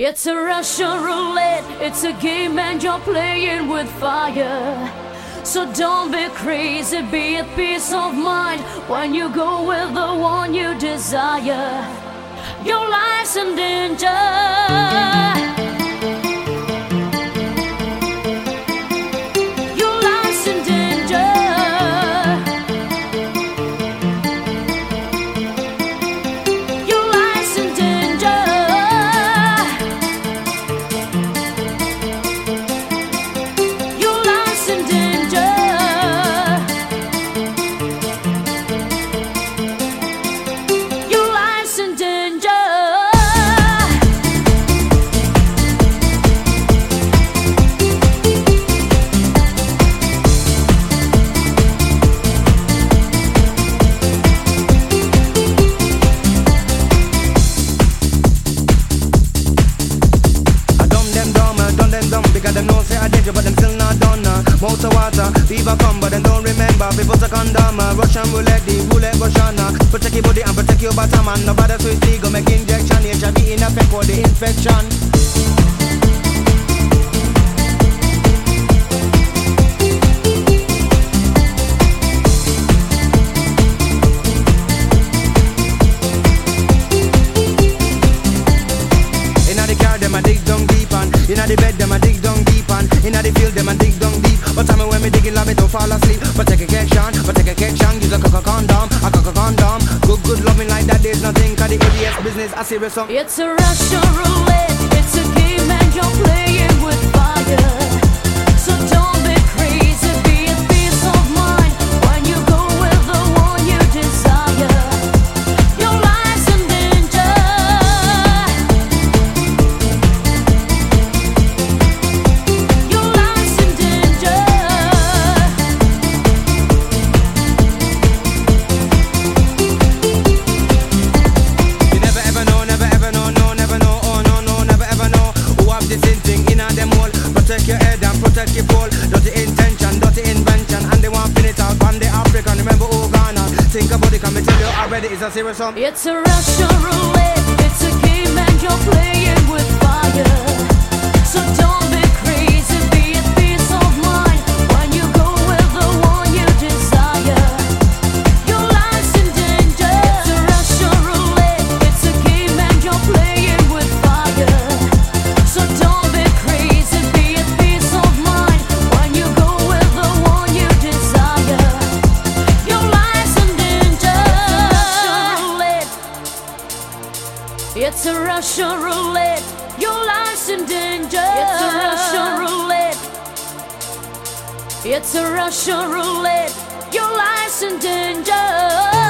It's a Russian roulette, it's a game and you're playing with fire. So don't be crazy, be at peace of mind when you go with the one you desire. Your life's in danger. Because them know say I danger, but them still not done. Motor water, fever come, but them don't remember. People take condom, Russian roulette, the roulette Russiana. Protect your body and protect your bottom, man. Nobody sweet legal, make injection, HIV in effect for the infection. Inna the car, them a dig down deep, and inna the bed, them a dig down deep, and inna the field, them a dig down deep. But time when me digging, love me to fall asleep. But take a catch on, use a condom, Good loving like that, there's nothing. Cause the ADS business, I serious song. It's a Russian roulette, it's a game and you're playing with fire. So don't be crazy, be at peace of mind when you go with the one you desire. Your life's in danger. Your life's in danger. You never ever know, never ever know, no, never know, oh no, no, never ever know. Who have this in thing in them all. Protect your head and protect your pole. Dirty intention, dirty invention, and they want finish out on the African. Remember Ghana. Think about it, can me tell you already, it's a serious song. It's a Russian roulette, it's a game and you're playing with fire. So don't be crazy, be at peace of mind when you go with the one you desire. Your life's in danger. It's a Russian roulette, it's a game and you're playing with fire. So don't be crazy, be at peace of mind when you go with the one you desire. Your life's in danger. It's a Russian roulette. Your life's in danger. It's a Russian roulette. It's a Russian roulette. Your life's in danger.